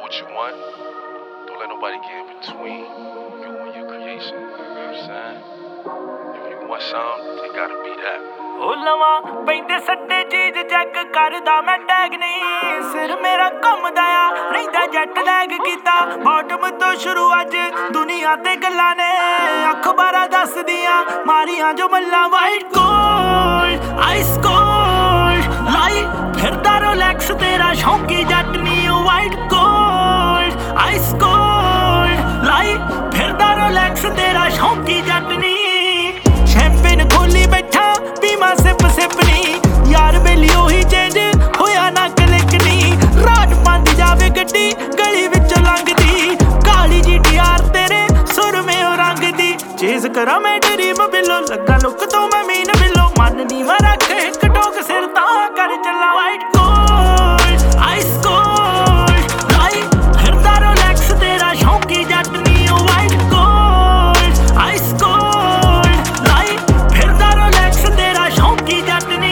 what you want. Don't let nobody get in between you and your creation. You know what I'm saying? If you want something, it gotta be that. ਹੋ ਲਵਾਂ ਪੈਂਦੇ ਸੱਟੇ ਚੀਜ਼ check ਕਰਦਾ ਮੈਂ tag ਨਹੀਂ ਸਿਰ ਮੇਰਾ ਘੁੰਮਦਾ ਆ ਰਹਿੰਦਾ ਜੱਟ ਲੈਗ ਕੀਤਾ ਬਾਟਮ ਤੋਂ ਸ਼ੁਰੂ ਅੱਜ ਦੁਨੀਆ ਤੇ ਗੱਲਾਂ ਨੇ ਅਖਬਾਰਾਂ ਦੱਸਦੀਆਂ ਮਾਰੀਆਂ ਜੋ ਮੱਲਾਂ ਵਾਈਟ ਗੋਲਡ ਆਈਸ ਕੋਲਡ ਲਾਈ ਫਿਰਦਾ ਰੋਲੈਕਸ ਤੇਰਾ ਸ਼ੌਂਕੀ ਜੱਟ ਨਹੀਂ ਉਹ ਵਾਈਟ ਗੋਲਡ ਆਈਸ ਕੋਲਡ ਲਾਈ ਫਿਰਦਾ ਰੋਲੈਕਸ ਤੇਰਾ ਸ਼ੌਂਕੀ ਜੱਟ ਨਹੀਂ ਸ਼ੈਂਪੇਨ ਖੋਲੀ ਬੈਠਾ ਪੀਮਾ ਸਿਪ ਨੀ ਯਾਰ ਬੇਲੀ ਉਹੀ ਚੇਂਜ ਹੋਇਆ ਨਾ ਕਲਿਕ ਨੀ ਰਾਤ ਪੰਜ ਜਾਵੇ ਗੱਡੀ ਗਲੀ ਵਿੱਚੋਂ ਲੰਘਦੀ ਕਾਲੀ GTR ਤੇਰੇ ਸੁਰਮੇ ਉਹ ਰੰਗ ਦੀ ਚੇਜ਼ ਕਰਾਂ ਮੈਂ ਡਰੀਮ ਬਿੱਲੋ ਲੱਗਾ ਲੁੱਕ ਤੋਂ ਮੈਂ ਮੀਨ ਬਿੱਲੋ ਮਨ ਨੀ ਮੈਂ ਰੱਖ ਇੱਕ ਟੋਕ ਸਿਰ ਤਾਂ ਕਰ ਚੱਲਾ ਵਾਈਟ ਗੋਲਡ ਆਈਸ ਕੋਲਡ ਲਾਈ ਫਿਰਦਾ ਰੋਲੈਕਸ ਤੇਰਾ ਸ਼ੌਂਕੀ ਜੱਟ ਨੀ ਉਹ ਵਾਈਟ ਗੋਲਡ ਆਈਸ ਕੋਲਡ ਲਾਈ ਫਿਰਦਾ ਰੋਲੈਕਸ ਤੇਰਾ ਸ਼ੌਂਕੀ ਜੱਟ ਨੀ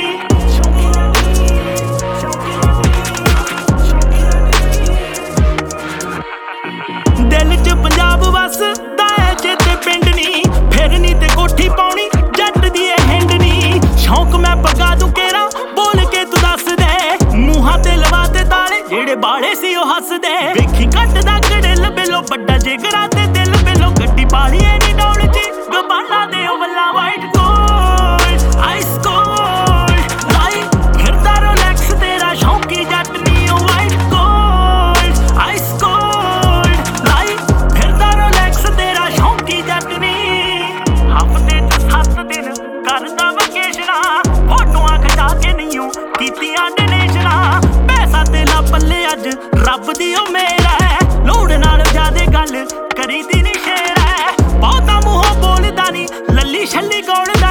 ਦਿਲ 'ਚ ਪੰਜਾਬ ਵਸਦਾ ਐ ਜਿੱਥੇ ਪਿੰਡ ਨੀ ਫਿਰ ਨੀ ਤੇ ਕੋਠੀ ਪਾਉਣੀ ਜੱਟ ਦੀ ਇਹ ਹਿੰਡ ਨੀ ਸ਼ੌਂਕ ਮੈਂ ਪਗਾ ਦੂੰ ਕੇਰਾ ਬੋਲ ਕੇ ਤੂੰ ਦੱਸ ਦੇ ਮੂੰਹਾਂ ਤੇ ਲਵਾ ਦੇ ਤਾਲੇ ਜਿਹੜੇ ਬਾਲੇ ਸੀ ਉਹ ਹੱਸਦੇ ਵੇਖੀ ਕੱਟਦਾ ਗੜਿਲ ਬਿੱਲੋ ਵੱਡਾ ਜਿਗਰਾ ਤੇ ਦਿਲ ਬਿੱਲੋ ਗੱਡੀ ਪਾਲੀ ਐ ਨੀ ਡੌਲ 'ਚ ਗਬਾਲਾ ਦੇ ਉਹ ਵੱਲਾ ਵਾਈਟ ਗੋਲਡ ਆਈਸ ਕੋਲਡ ਲਾਈ ਫਿਰਦਾ ਰੋਲੈਕਸ ਤੇਰਾ ਸ਼ੌਂਕੀ ਜੱਟ ਨੀ ਉਹ ਵਾਈਟ ਗੋਲਡ ਆਈਸ ਕੋਲਡ ਲਾਈ ਫਿਰਦਾ ਰੋਲੈਕਸ ਤੇਰਾ ਸ਼ੌਂਕੀ ਜੱਟ ਨੀ ਹਫ਼ਤੇ 'ਚ 7 ਦਿਨ ਕਰਦਾ ਵਕੇਸ਼ਨਾਂ ਫੋਟੋਆਂ ਖਿਚਾ ਕੇ ਨਹੀਂਓ ਕੀਤੀਆਂ ਡੋਨੇਸ਼ਨਾਂ ਪੈਸਾ ਤੇ ਲਾ ਪੱਲੇ ਅੱਜ ਰੱਬ ਦੀ ਉਹ ਮੇਰਾ ਲੋੜ ਨਾਲ ਜ਼ਿਆਦੇ ਗੱਲ ਕਰੀਦੀ ਨੀ ਸ਼ੇਰ ਬਹੁਤਾ ਮੂੰਹੋਂ ਬੋਲਦਾ ਨੀ ਲੱਲੀ ਛੱਲੀ ਗੌੜ